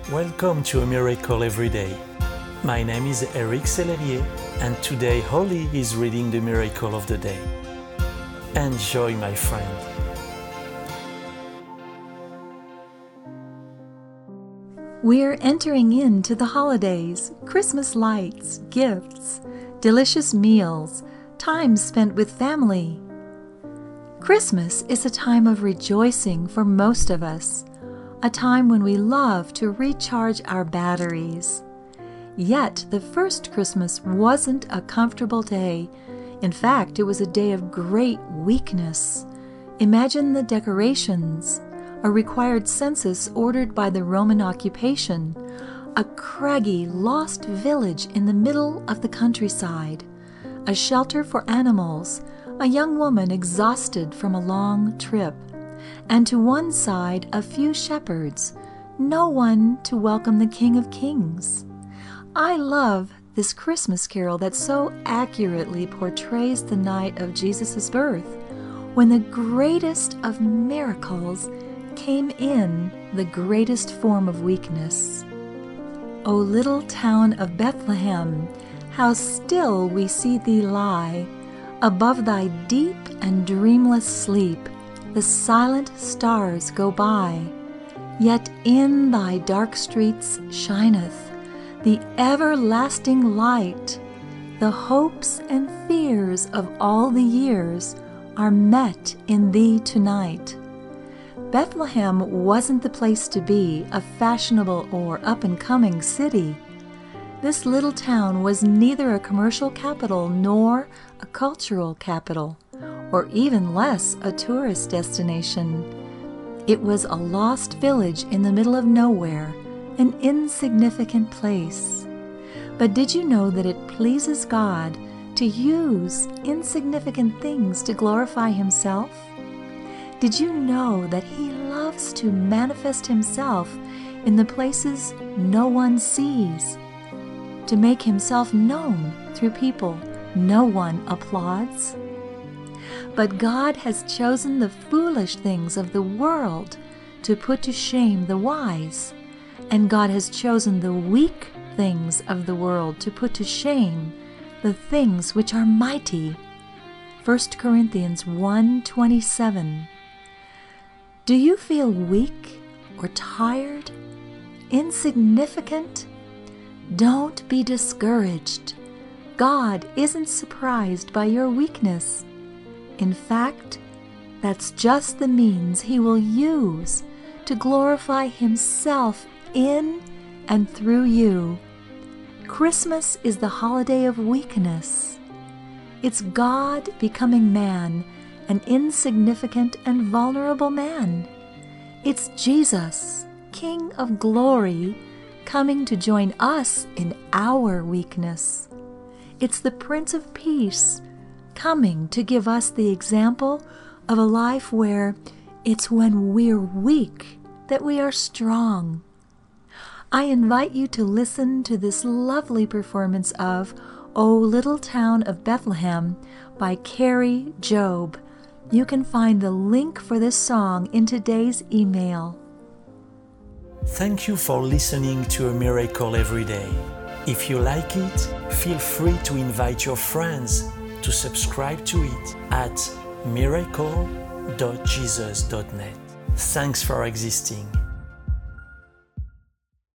Welcome to A Miracle Every Day. My name is Eric Sellerier, and today Holly is reading the Miracle of the Day. Enjoy, my friend. We're entering into the holidays, Christmas lights, gifts, delicious meals, time spent with family. Christmas is a time of rejoicing for most of us, a time when we love to recharge our batteries. Yet the first Christmas wasn't a comfortable day. In fact, it was a day of great weakness. Imagine the decorations, a required census ordered by the Roman occupation, a craggy, lost village in the middle of the countryside, a shelter for animals, a young woman exhausted from a long trip, and to one side a few shepherds, no one to welcome the King of Kings. I love this Christmas carol that so accurately portrays the night of Jesus' birth, when the greatest of miracles came in the greatest form of weakness. O little town of Bethlehem, how still we see thee lie, above thy deep and dreamless sleep, the silent stars go by. Yet in thy dark streets shineth the everlasting light. The hopes and fears of all the years are met in thee tonight. Bethlehem wasn't the place to be, a fashionable or up-and-coming city. This little town was neither a commercial capital nor a cultural capital, or even less a tourist destination. It was a lost village in the middle of nowhere, an insignificant place. But did you know that it pleases God to use insignificant things to glorify Himself? Did you know that He loves to manifest Himself in the places no one sees, to make Himself known through people no one applauds? But God has chosen the foolish things of the world to put to shame the wise, and God has chosen the weak things of the world to put to shame the things which are mighty. 1 Corinthians 1:27. Do you feel weak or tired, insignificant? Don't be discouraged. God isn't surprised by your weakness. In fact, that's just the means He will use to glorify Himself in and through you. Christmas is the holiday of weakness. It's God becoming man, an insignificant and vulnerable man. It's Jesus, King of glory, coming to join us in our weakness. It's the Prince of Peace, coming to give us the example of a life where it's when we're weak that we are strong. I invite you to listen to this lovely performance of O Little Town of Bethlehem by Kari Jobe. You can find the link for this song in today's email. Thank you for listening to A Miracle Every Day. If you like it, feel free to invite your friends to subscribe to it at miracle.jesus.net. Thanks for existing.